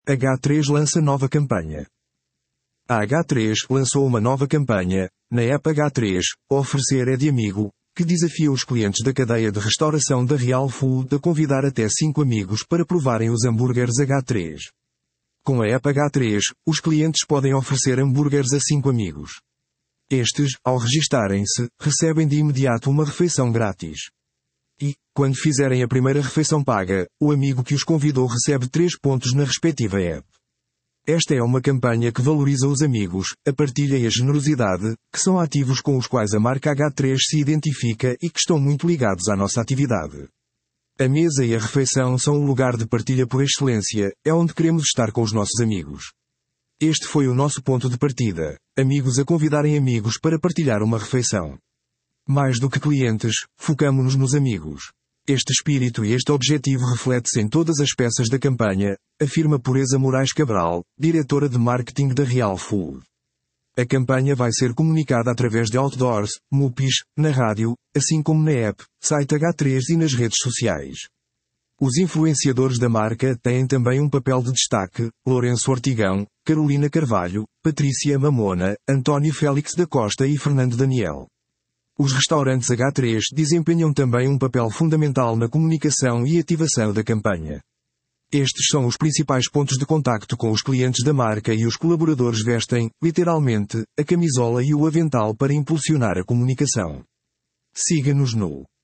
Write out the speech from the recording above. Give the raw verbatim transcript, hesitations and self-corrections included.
H três lança nova campanha. A H três lançou uma nova campanha, na app H três, Oferecer é de Amigo, que desafia os clientes da cadeia de restauração da Real Food a convidar até cinco amigos para provarem os hambúrgueres H três. Com a app H três, os clientes podem oferecer hambúrgueres a cinco amigos. Estes, ao registarem-se, recebem de imediato uma refeição grátis. E, quando fizerem a primeira refeição paga, o amigo que os convidou recebe três pontos na respectiva app. Esta é uma campanha que valoriza os amigos, a partilha e a generosidade, que são ativos com os quais a marca H três se identifica e que estão muito ligados à nossa atividade. A mesa e a refeição são o lugar de partilha por excelência, é onde queremos estar com os nossos amigos. Este foi o nosso ponto de partida, amigos a convidarem amigos para partilhar uma refeição. Mais do que clientes, focamo-nos nos amigos. Este espírito e este objetivo reflete-se em todas as peças da campanha, afirma Pureza Moraes Cabral, diretora de marketing da Real Food. A campanha vai ser comunicada através de outdoors, M U Ps, na rádio, assim como na app, site H três e nas redes sociais. Os influenciadores da marca têm também um papel de destaque: Lourenço Ortigão, Carolina Carvalho, Patrícia Mamona, António Félix da Costa e Fernando Daniel. Os restaurantes H três desempenham também um papel fundamental na comunicação e ativação da campanha. Estes são os principais pontos de contacto com os clientes da marca e os colaboradores vestem, literalmente, a camisola e o avental para impulsionar a comunicação. Siga-nos no